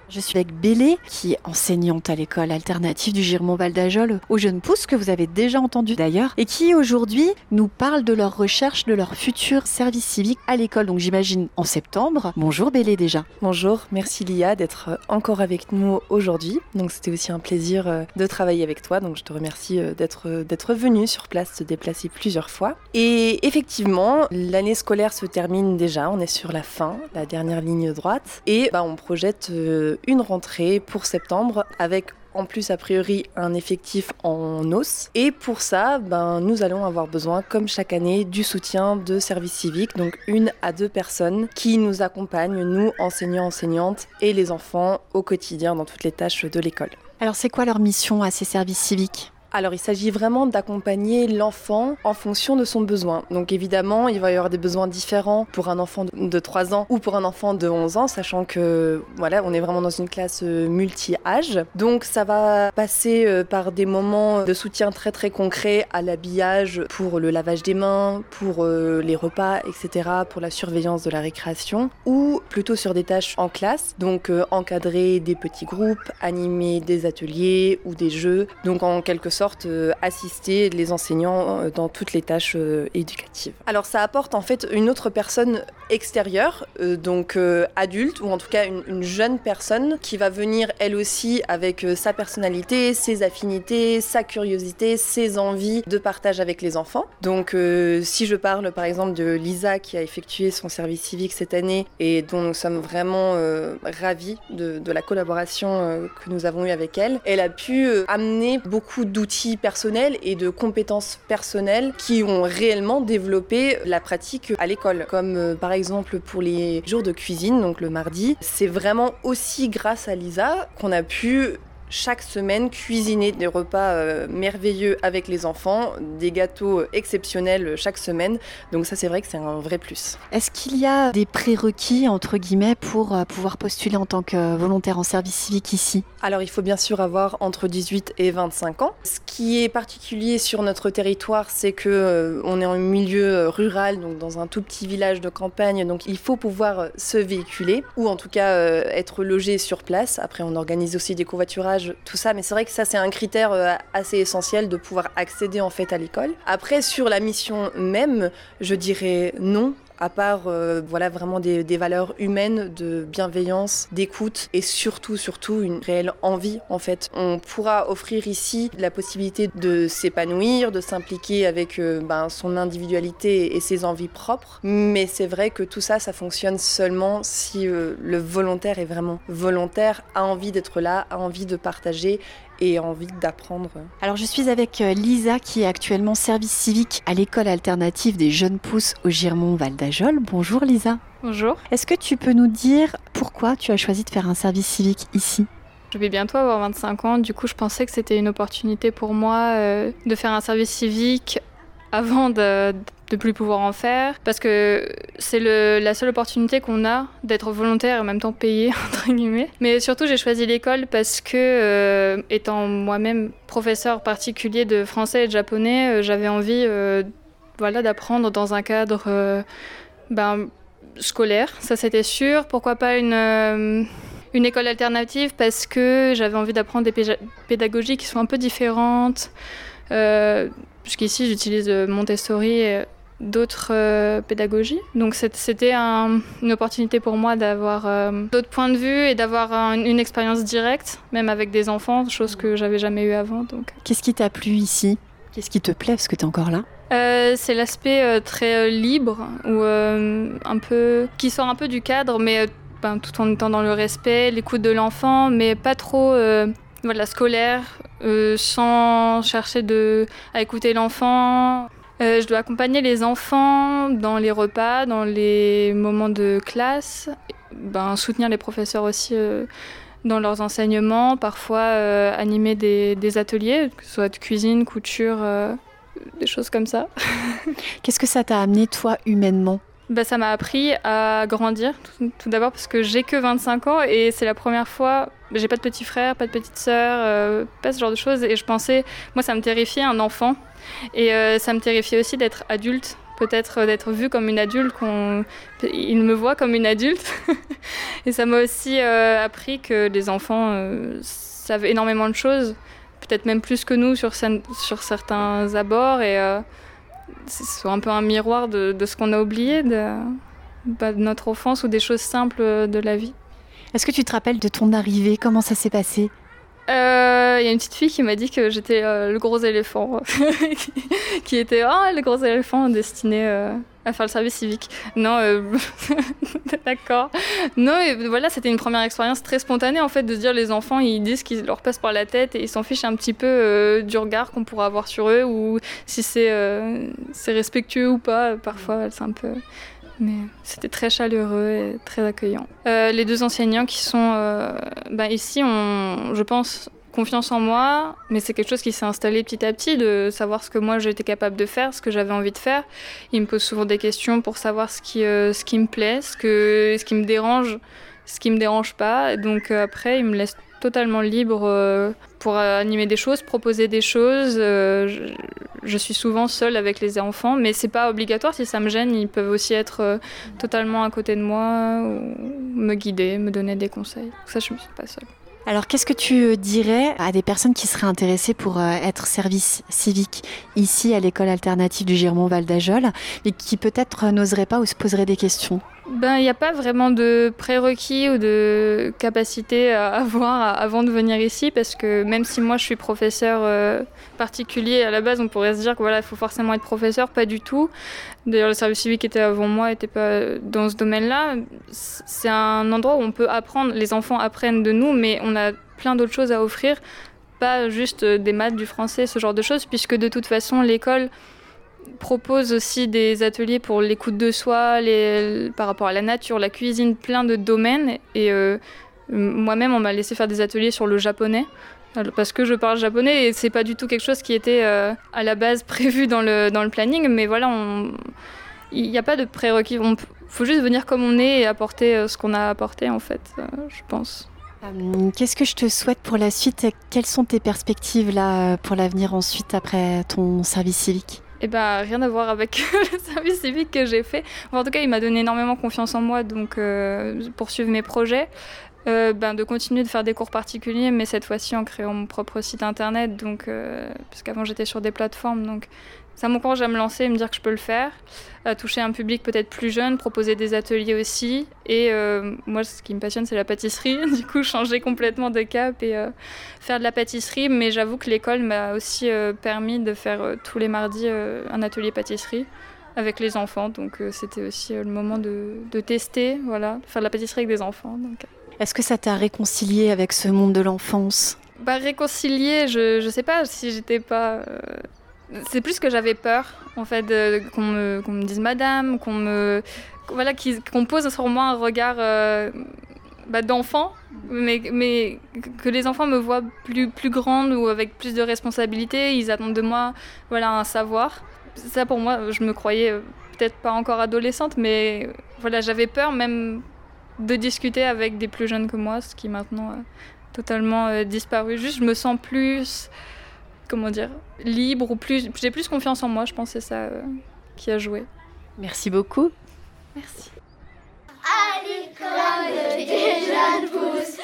Je suis avec Bélé, qui est enseignante à l'école alternative du Girmont-Val d'Ajol aux jeunes pousses, que vous avez déjà entendu d'ailleurs, et qui aujourd'hui nous parle de leur recherche de leur futur service civique à l'école, donc j'imagine en septembre. Bonjour Bélé déjà. Bonjour, merci Lia d'être encore avec nous aujourd'hui. Donc c'était aussi un plaisir de travailler avec toi, donc je te remercie d'être venue sur place, te déplacer plusieurs fois. Et effectivement, l'année scolaire se termine déjà, on est sur la fin, la dernière ligne droite, et on projette une rentrée pour septembre avec en plus a priori un effectif en hausse. Et pour ça, nous allons avoir besoin, comme chaque année, du soutien de service civique, donc 1 à 2 personnes qui nous accompagnent, nous, enseignants, enseignantes, et les enfants au quotidien dans toutes les tâches de l'école. Alors c'est quoi leur mission à ces services civiques ? Alors, il s'agit vraiment d'accompagner l'enfant en fonction de son besoin. Donc évidemment, il va y avoir des besoins différents pour un enfant de 3 ans ou pour un enfant de 11 ans, sachant que on est vraiment dans une classe multi-âge. Donc ça va passer par des moments de soutien très très concrets à l'habillage, pour le lavage des mains, pour les repas, etc., pour la surveillance de la récréation, ou plutôt sur des tâches en classe, donc encadrer des petits groupes, animer des ateliers ou des jeux, donc en quelque sorte assister les enseignants dans toutes les tâches éducatives. Alors ça apporte en fait une autre personne extérieure, donc adulte, ou en tout cas une jeune personne qui va venir elle aussi avec sa personnalité, ses affinités, sa curiosité, ses envies de partage avec les enfants. Donc si je parle par exemple de Lisa qui a effectué son service civique cette année et dont nous sommes vraiment ravis de la collaboration que nous avons eue avec elle, elle a pu amener beaucoup d'outils personnels et de compétences personnelles qui ont réellement développé la pratique à l'école. Comme par exemple pour les jours de cuisine, donc le mardi, c'est vraiment aussi grâce à Lisa qu'on a pu chaque semaine cuisiner des repas merveilleux avec les enfants, des gâteaux exceptionnels chaque semaine. Donc ça, c'est vrai que c'est un vrai plus. Est-ce qu'il y a des prérequis, entre guillemets, pour pouvoir postuler en tant que volontaire en service civique ici ? Alors il faut bien sûr avoir entre 18 et 25 ans. Ce qui est particulier sur notre territoire, c'est que on est en milieu rural, donc dans un tout petit village de campagne, donc il faut pouvoir se véhiculer, ou en tout cas être logé sur place. Après, on organise aussi des covoiturages, tout ça, mais c'est vrai que ça c'est un critère assez essentiel de pouvoir accéder en fait à l'école. Après, sur la mission même, je dirais non, à part vraiment des valeurs humaines de bienveillance, d'écoute et surtout une réelle envie en fait. On pourra offrir ici la possibilité de s'épanouir, de s'impliquer avec son individualité et ses envies propres, mais c'est vrai que tout ça fonctionne seulement si le volontaire est vraiment volontaire, a envie d'être là, a envie de partager et envie d'apprendre. Alors je suis avec Lisa qui est actuellement service civique à l'école alternative des jeunes pousses au Girmont-Val d'Ajol. Bonjour Lisa. Bonjour. Est-ce que tu peux nous dire pourquoi tu as choisi de faire un service civique ici ? Je vais bientôt avoir 25 ans, du coup je pensais que c'était une opportunité pour moi de faire un service civique avant de plus pouvoir en faire, parce que c'est la seule opportunité qu'on a d'être volontaire et en même temps payé, entre guillemets. Mais surtout, j'ai choisi l'école parce que, étant moi-même professeur particulier de français et de japonais, j'avais envie d'apprendre dans un cadre scolaire, ça c'était sûr. Pourquoi pas une école alternative, parce que j'avais envie d'apprendre des pédagogies qui sont un peu différentes. Jusqu'ici, j'utilise Montessori et d'autres pédagogies. Donc c'était une opportunité pour moi d'avoir d'autres points de vue et d'avoir une expérience directe, même avec des enfants, chose que j'avais jamais eue avant. Donc. Qu'est-ce qui t'a plu ici ? Qu'est-ce qui te plaît, parce que tu es encore là ? C'est l'aspect très libre, ou un peu qui sort un peu du cadre, mais tout en étant dans le respect, l'écoute de l'enfant, mais pas trop scolaire, sans chercher à écouter l'enfant. Je dois accompagner les enfants dans les repas, dans les moments de classe, soutenir les professeurs aussi dans leurs enseignements, parfois animer des ateliers, que ce soit de cuisine, couture, des choses comme ça. Qu'est-ce que ça t'a amené, toi, humainement ? Ça m'a appris à grandir, tout d'abord parce que j'ai que 25 ans et c'est la première fois, j'ai pas de petit frère, pas de petite sœur, pas ce genre de choses, et je pensais, moi ça me terrifiait un enfant, et ça me terrifiait aussi d'être adulte, peut-être d'être vue comme une adulte, ils me voient comme une adulte. Et ça m'a aussi appris que les enfants savent énormément de choses, peut-être même plus que nous sur certains abords, et c'est un peu un miroir de ce qu'on a oublié de notre enfance ou des choses simples de la vie. Est-ce que tu te rappelles de ton arrivée? Comment ça s'est passé? Il y a une petite fille qui m'a dit que j'étais le gros éléphant, qui était le gros éléphant destiné à faire le service civique. Non, d'accord. Non, et voilà, c'était une première expérience très spontanée en fait, de se dire les enfants, ils disent ce qui leur passe par la tête et ils s'en fichent un petit peu du regard qu'on pourra avoir sur eux, ou si c'est respectueux ou pas. Parfois, c'est un peu... Mais c'était très chaleureux et très accueillant. Les deux enseignants qui sont ici ont, je pense, confiance en moi, mais c'est quelque chose qui s'est installé petit à petit, de savoir ce que moi j'étais capable de faire, ce que j'avais envie de faire. Ils me posent souvent des questions pour savoir ce qui me plaît, ce qui me dérange, ce qui me dérange pas. Et donc après, ils me laissent totalement libre pour animer des choses, proposer des choses. Je suis souvent seule avec les enfants, mais c'est pas obligatoire. Si ça me gêne, ils peuvent aussi être totalement à côté de moi, ou me guider, me donner des conseils. Ça, je ne suis pas seule. Alors, qu'est-ce que tu dirais à des personnes qui seraient intéressées pour être service civique ici à l'école alternative du Girmont Val d'Ajol, mais qui peut-être n'oseraient pas ou se poseraient des questions? Il n'y a pas vraiment de prérequis ou de capacité à avoir avant de venir ici, parce que même si moi je suis professeur particulier à la base, on pourrait se dire que voilà, il faut forcément être professeur, pas du tout. D'ailleurs, le service civique était avant moi, n'était pas dans ce domaine-là. C'est un endroit où on peut apprendre, les enfants apprennent de nous, mais on a plein d'autres choses à offrir, pas juste des maths, du français, ce genre de choses, puisque de toute façon, l'école propose aussi des ateliers pour l'écoute de soi, par rapport à la nature, la cuisine, plein de domaines. Et moi-même, on m'a laissé faire des ateliers sur le japonais, parce que je parle japonais, et c'est pas du tout quelque chose qui était à la base prévu dans le planning. Mais voilà, il n'y a pas de prérequis. Il faut juste venir comme on est et apporter ce qu'on a apporté, en fait, je pense. Qu'est-ce que je te souhaite pour la suite? Quelles sont tes perspectives là, pour l'avenir ensuite, après ton service civique? Rien à voir avec le service civique que j'ai fait. En tout cas, il m'a donné énormément confiance en moi, donc poursuivre mes projets. De continuer de faire des cours particuliers, mais cette fois-ci en créant mon propre site internet, donc, parce qu'avant j'étais sur des plateformes, donc ça m'encourage à me lancer et me dire que je peux le faire, à toucher un public peut-être plus jeune, proposer des ateliers aussi. Et moi, ce qui me passionne, c'est la pâtisserie. Du coup, changer complètement de cap et faire de la pâtisserie. Mais j'avoue que l'école m'a aussi permis de faire tous les mardis un atelier pâtisserie avec les enfants. Donc c'était aussi le moment de tester, voilà, faire de la pâtisserie avec des enfants. Donc. Est-ce que ça t'a réconcilié avec ce monde de l'enfance? Réconcilier, je sais pas si j'étais pas... C'est plus que j'avais peur, en fait, qu'on me dise madame, qu'on pose sur moi un regard d'enfant, mais que les enfants me voient plus grande ou avec plus de responsabilités. Ils attendent de moi un savoir. Ça, pour moi, je me croyais peut-être pas encore adolescente, mais voilà, j'avais peur même de discuter avec des plus jeunes que moi, ce qui maintenant a totalement disparu. Juste, je me sens plus... libre, ou j'ai plus confiance en moi, je pense que c'est ça qui a joué. Merci beaucoup. Merci. À l'école des jeunes pousses,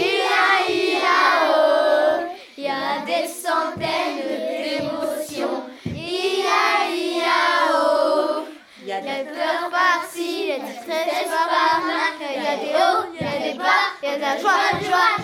I-A-I-A-O, il y a des centaines d'émotions, I-A-I-A-O, il y a des peurs par-ci, il y a des tristesses par-là, il y a des hauts, il y a des bas, il y a de la joie,